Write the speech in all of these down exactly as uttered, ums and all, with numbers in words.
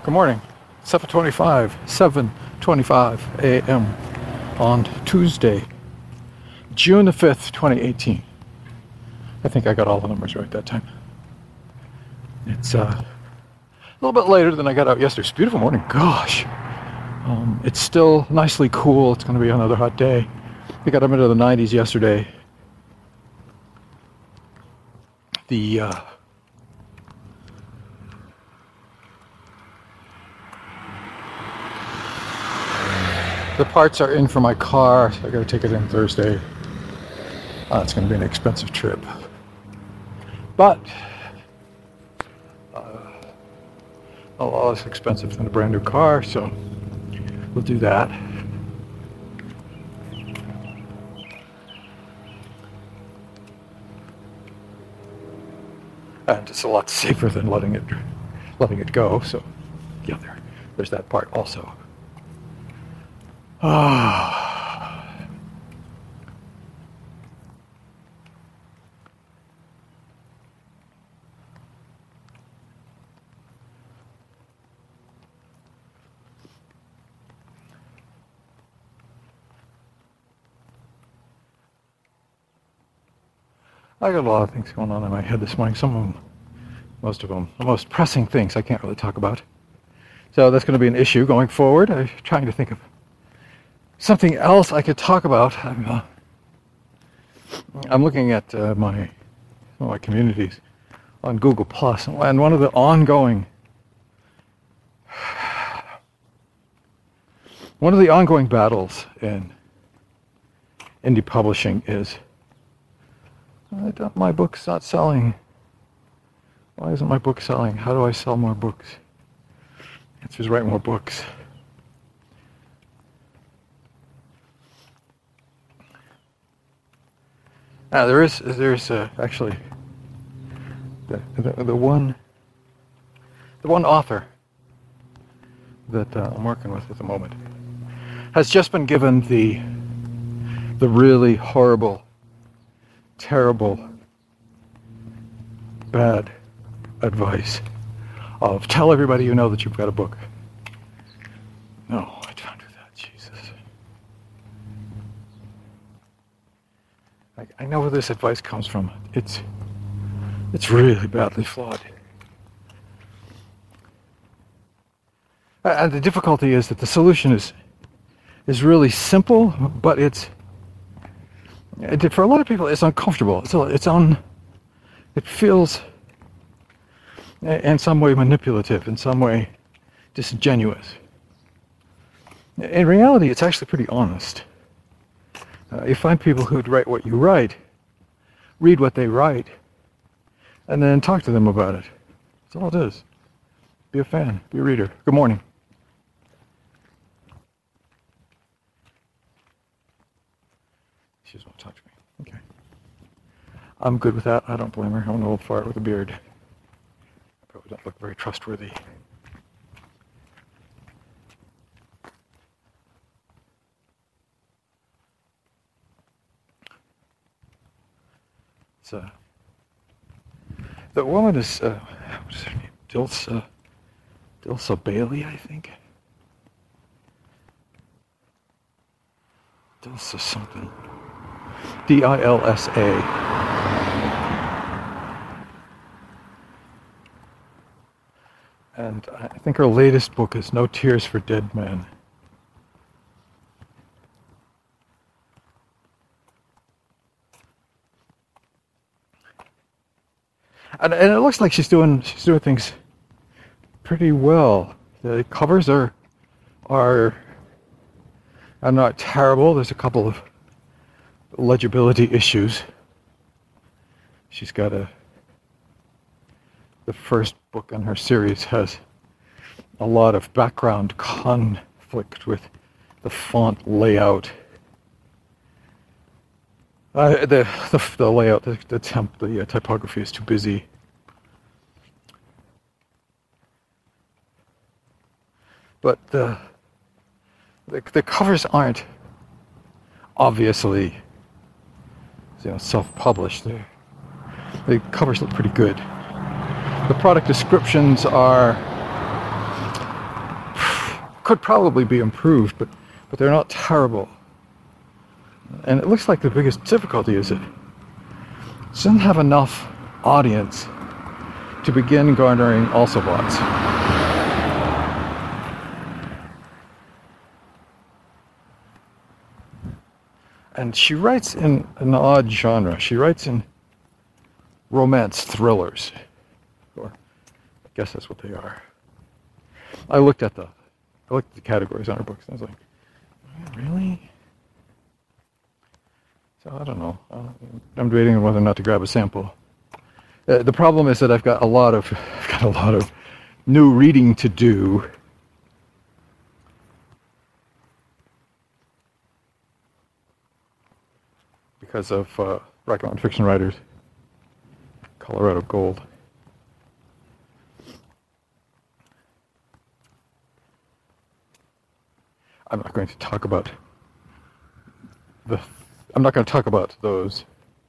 Good morning. seven twenty-five, seven twenty-five a m on Tuesday, June the fifth, twenty eighteen. I think I got all the numbers right that time. It's uh, a little bit later than I got out yesterday. It's a beautiful morning. Gosh. Um, it's still nicely cool. It's going to be another hot day. We got up into the nineties yesterday. The uh, the parts are in for my car. So I got to take it in Thursday. Uh, it's going to be an expensive trip, but uh, a lot less expensive than a brand new car. So we'll do that. And it's a lot safer than letting it letting it go. So yeah, there, there's that part also. Ah. I got a lot of things going on in my head this morning. Some of them, most of them, the most pressing things I can't really talk about. So that's going to be an issue going forward. I'm trying to think of something else I could talk about. I'm, uh, I'm looking at uh, my some of my communities on Google Plus, and one of the ongoing one of the ongoing battles in indie publishing is I don't, my book's not selling. Why isn't my book selling? How do I sell more books? The answer is write more books. Now there is there's uh, actually the, the the one the one author that uh, I'm working with at the moment has just been given the the really horrible, terrible, bad advice of tell everybody you know that you've got a book. No, I don't do that, Jesus. I, I know where this advice comes from. It's it's really badly flawed. And the difficulty is that the solution is is really simple, but it's it, for a lot of people it's uncomfortable. It's it's on. It feels in some way manipulative, in some way disingenuous. In reality, it's actually pretty honest. Uh, you find people who'd write what you write, read what they write, and then talk to them about it. That's all it is. Be a fan, be a reader. Good morning. She just won't talk to me. Okay. I'm good with that. I don't blame her. I'm an old fart with a beard. I probably don't look very trustworthy. So, the woman is, uh, what is her name? Dilsa, Dilsa Bailey, I think. Dilsa something. D I L S A. And I think her latest book is No Tears for Dead Men. And, and it looks like she's doing she's doing things pretty well. The covers are are are not terrible. There's a couple of legibility issues. She's got a the first book in her series has a lot of background conflict with the font layout. Uh, the, the the layout, the the, temp, the uh, typography is too busy. But the, the the covers aren't obviously, you know, self-published. They're, the covers look pretty good. The product descriptions are could probably be improved, but, but they're not terrible. And it looks like the biggest difficulty is it doesn't have enough audience to begin garnering also bots. And she writes in an odd genre. She writes in romance thrillers, or I guess that's what they are. I looked at the, I looked at the categories on her books, and I was like, really? So I don't know. I'm debating on whether or not to grab a sample. Uh, the problem is that I've got a lot of, I've got a lot of new reading to do. Because of uh, Rocky Mountain Fiction Writers, Colorado Gold. I'm not going to talk about the. I'm not going to talk about those.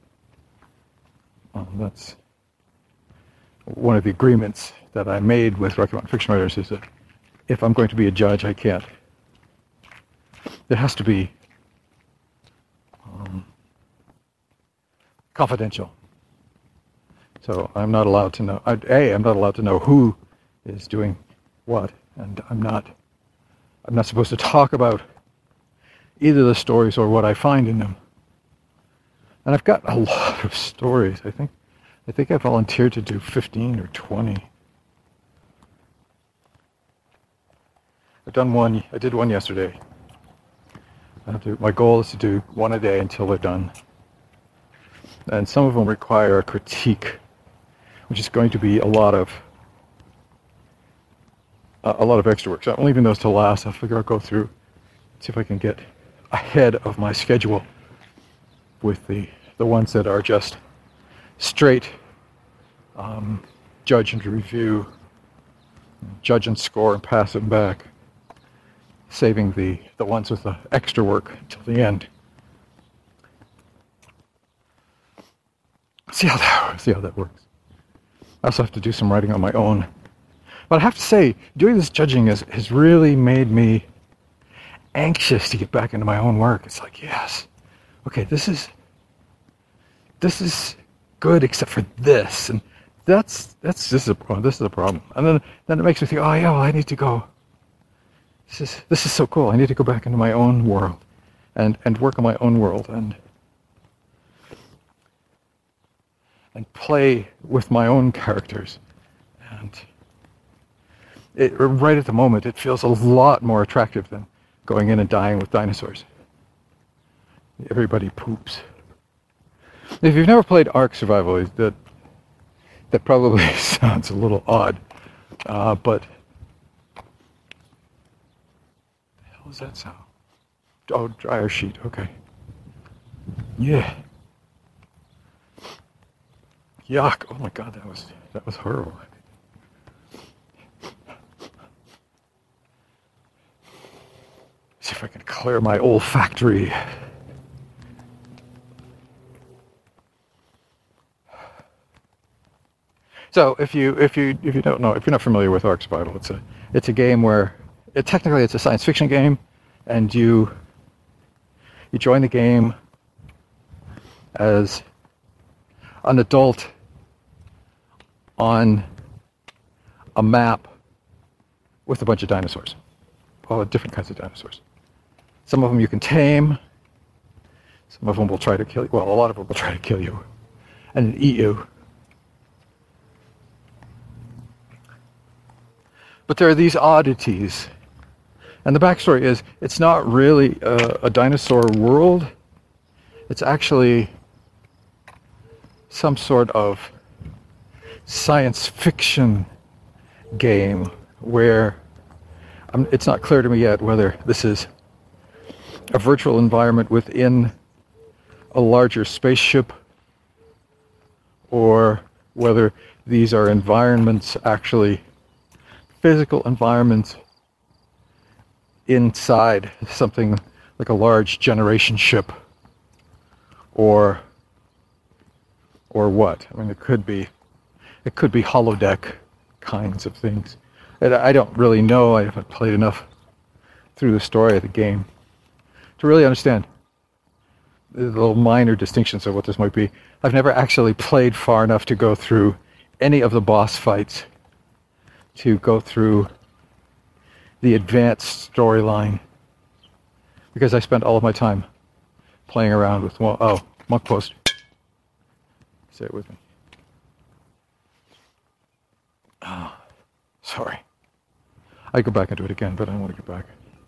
Um, that's one of the agreements that I made with Rocky Mountain Fiction Writers, is that if I'm going to be a judge, I can't. It has to be um, confidential. So I'm not allowed to know. I, a, I'm not allowed to know who is doing what, and I'm not. I'm not supposed to talk about either the stories or what I find in them. And I've got a lot of stories. I think. I think I volunteered to do fifteen or twenty. I've done one. I did one yesterday. I have to, my goal is to do one a day until they're done. And some of them require a critique, which is going to be a lot of uh, a lot of extra work. So I'm leaving those to last. I'll figure I'll go through, see if I can get ahead of my schedule with the the ones that are just straight um, judge and review, judge and score and pass them back, saving the, the ones with the extra work until the end. See how that see how that works. I also have to do some writing on my own. But I have to say, doing this judging has, has really made me anxious to get back into my own work. It's like, yes, okay, this is this is good except for this, and that's that's this is a this is a problem. And then then it makes me think, oh yeah, well I need to go. This is this is so cool. I need to go back into my own world, and and work on my own world, and and play with my own characters. And it, right at the moment, it feels a lot more attractive than going in and dying with dinosaurs. Everybody poops. If you've never played Ark Survival, that that probably sounds a little odd, uh, but what the hell does that sound? Oh, dryer sheet. Okay. Yeah. Yuck! Oh my God, that was that was horrible. See if I can clear my olfactory. So if you if you if you don't know, if you're not familiar with Ark Survival, it's a it's a game where it, technically it's a science fiction game, and you you join the game as an adult on a map with a bunch of dinosaurs, all different kinds of dinosaurs. Some of them you can tame. Some of them will try to kill you. Well, a lot of them will try to kill you and eat you. But there are these oddities. And the backstory is, it's not really a, a dinosaur world. It's actually some sort of science fiction game where um, it's not clear to me yet whether this is a virtual environment within a larger spaceship or whether these are environments, actually physical environments inside something like a large generation ship, or or what. I mean, it could be it could be holodeck kinds of things. And I don't really know. I haven't played enough through the story of the game to really understand the little minor distinctions of what this might be. I've never actually played far enough to go through any of the boss fights, to go through the advanced storyline, because I spent all of my time playing around with, well, oh, Monk Post. Say it with me. Oh, sorry. I go back and do it again, but I don't want to get back.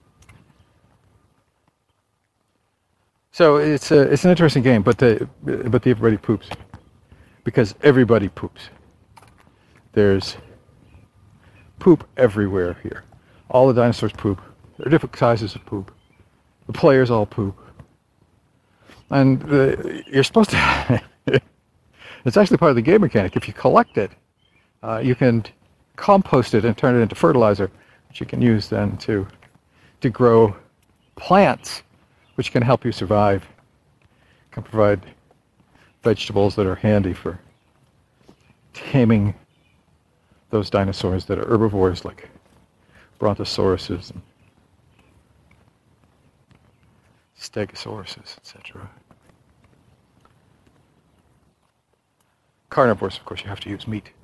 So it's a, it's an interesting game, but the but the everybody poops, because everybody poops. There's poop everywhere here. All the dinosaurs poop. There are different sizes of poop. The players all poop, and the, you're supposed to. It's actually part of the game mechanic. If you collect it, uh, you can compost it and turn it into fertilizer, which you can use then to to grow plants, which can help you survive. Can provide vegetables that are handy for taming those dinosaurs that are herbivores, like brontosauruses and stegosauruses, et cetera. Carnivores, of course, you have to use meat.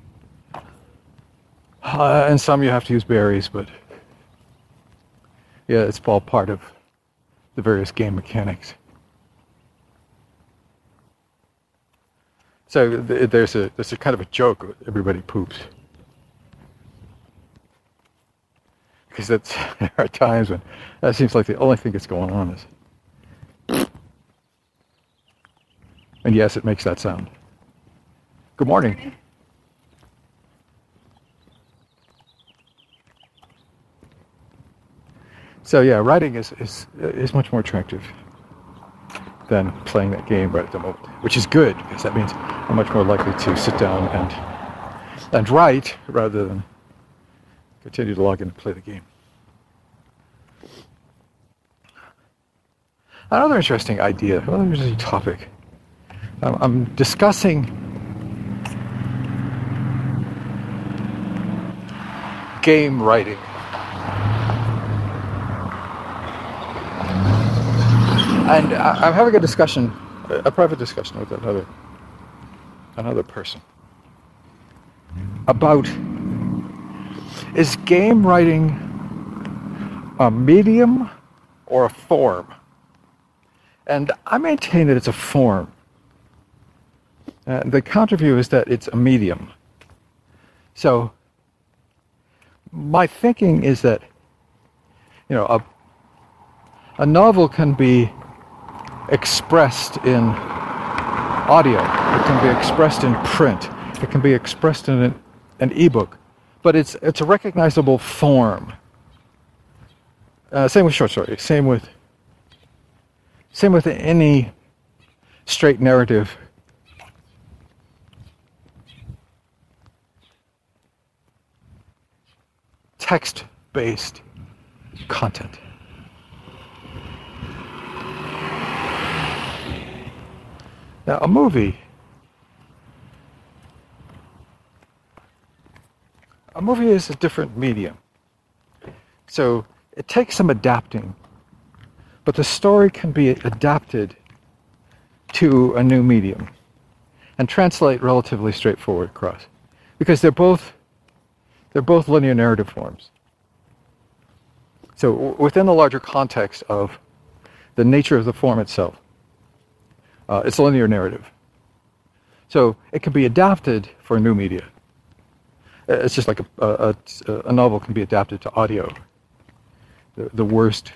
Uh, and some you have to use berries, but yeah, it's all part of the various game mechanics. So th- there's a there's a kind of a joke. Everybody poops, because that's, there are times when that seems like the only thing that's going on is, and yes, it makes that sound. Good morning. So yeah, writing is, is is much more attractive than playing that game right at the moment, which is good, because that means I'm much more likely to sit down and and write rather than continue to log in and play the game. Another interesting idea, another interesting topic. Um, I'm discussing game writing. And I'm having a discussion, a private discussion with another, another person about, is game writing a medium or a form? And I maintain that it's a form. Uh, the counter view is that it's a medium. So my thinking is that, you know, a, a novel can be expressed in audio, it can be expressed in print, it can be expressed in an, an ebook, but it's it's a recognizable form. Uh, same with short story, same with same with any straight narrative. Text-based content. Now, a movie, a movie is a different medium. So it takes some adapting, but the story can be adapted to a new medium and translate relatively straightforward across, because they're both they're both linear narrative forms. So w- within the larger context of the nature of the form itself, Uh, it's a linear narrative. So it can be adapted for new media. It's just like a, a, a novel can be adapted to audio. The, the worst.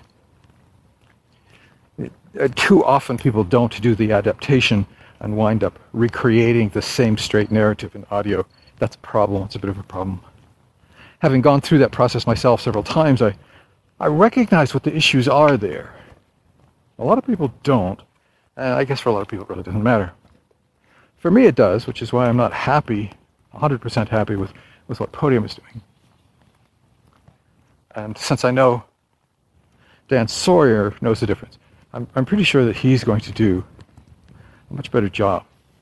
It, uh, too often people don't do the adaptation and wind up recreating the same straight narrative in audio. That's a problem. It's a bit of a problem. Having gone through that process myself several times, I, I recognize what the issues are there. A lot of people don't. And I guess for a lot of people it really doesn't matter. For me it does, which is why I'm not happy, one hundred percent happy with, with what Podium is doing. And since I know Dan Sawyer knows the difference, I'm, I'm pretty sure that he's going to do a much better job.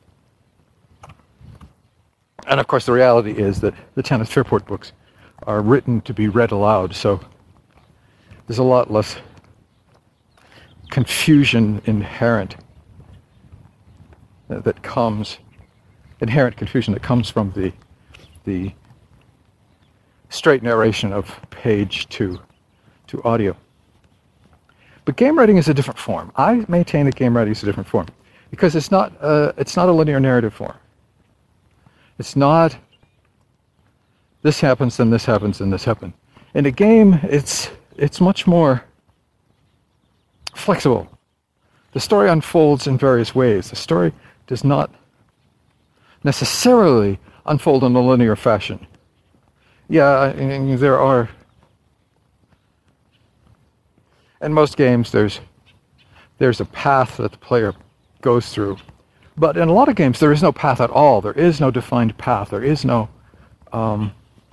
And of course the reality is that the Tanith Fairport books are written to be read aloud, so there's a lot less confusion inherent that comes, inherent confusion that comes from the the straight narration of page to to audio. But game writing is a different form. I maintain that game writing is a different form because it's not a, it's not a linear narrative form. It's not this happens, then this happens, then this happens. In a game, it's it's much more flexible. The story unfolds in various ways. The story does not necessarily unfold in a linear fashion. Yeah, and there are, in most games, there's there's a path that the player goes through. But in a lot of games, there is no path at all. There is no defined path. There is no um,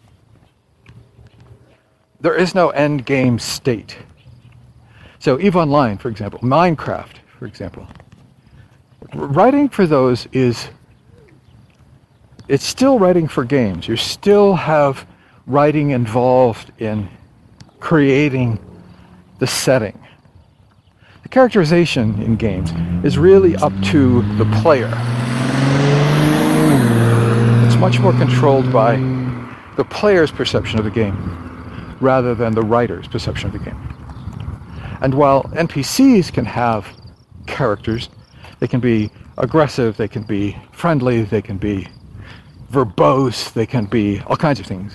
there is no end game state. So EVE Online, for example, Minecraft, for example, writing for those is, it's still writing for games. You still have writing involved in creating the setting. The characterization in games is really up to the player. It's much more controlled by the player's perception of the game rather than the writer's perception of the game. And while N P Cs can have characters, they can be aggressive, they can be friendly, they can be verbose, they can be all kinds of things.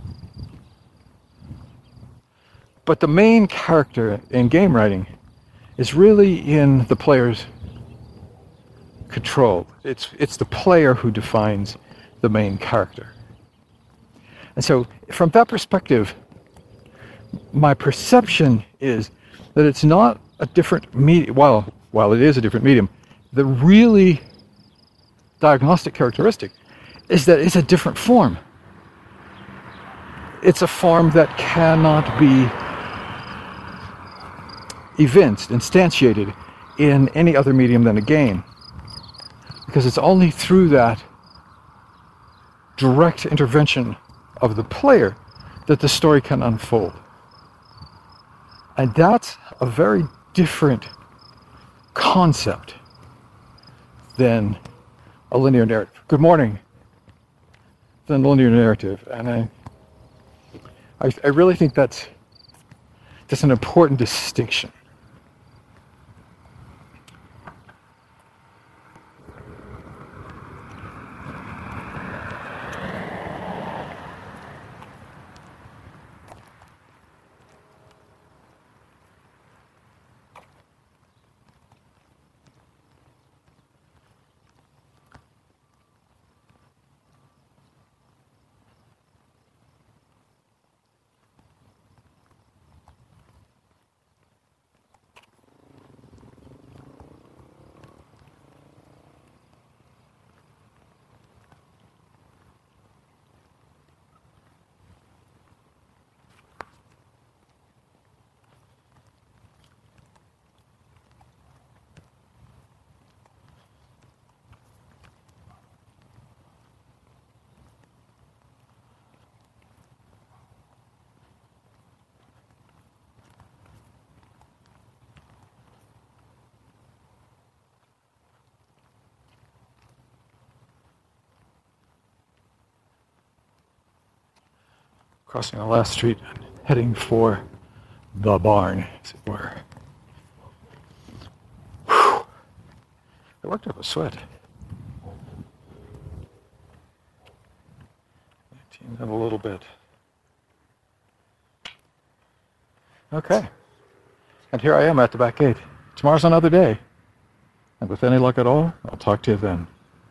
But the main character in game writing is really in the player's control. It's, it's the player who defines the main character. And so from that perspective, my perception is that it's not a different medium. While, while it is a different medium, the really diagnostic characteristic is that it's a different form. It's a form that cannot be evinced, instantiated in any other medium than a game. Because it's only through that direct intervention of the player that the story can unfold. And that's a very different concept than a linear narrative. Good morning. Than linear narrative. And I, I, I really think that's, that's an important distinction. Crossing the last street and heading for the barn, as it were. Whew. I worked up a sweat. Teamed up a little bit. Okay. And here I am at the back gate. Tomorrow's another day. And with any luck at all, I'll talk to you then.